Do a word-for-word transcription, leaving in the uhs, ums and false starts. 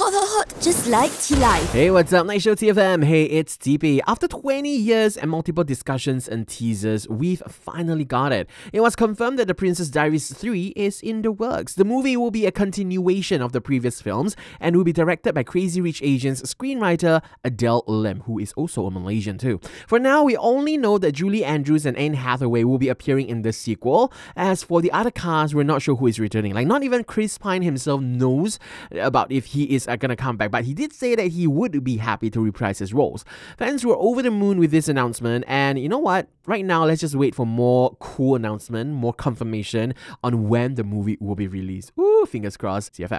hot, hot, hot, just like Tea Life. Hey, what's up, Night Show T F M? Hey, it's T P. After twenty years and multiple discussions and teasers, we've finally got it. It was confirmed that The Princess Diaries three is in the works. The movie will be a continuation of the previous films and will be directed by Crazy Rich Asians screenwriter Adele Lim, who is also a Malaysian too. For now, we only know that Julie Andrews and Anne Hathaway will be appearing in the sequel. As for the other cast, we're not sure who is returning. Like, not even Chris Pine himself knows about if he is uh, gonna come back, but he did say that he would be happy to reprise his roles. Fans were over the moon with this announcement, and you know what? Right now, let's just wait for more cool announcement, more confirmation on when the movie will be released. Ooh, fingers crossed. T F M.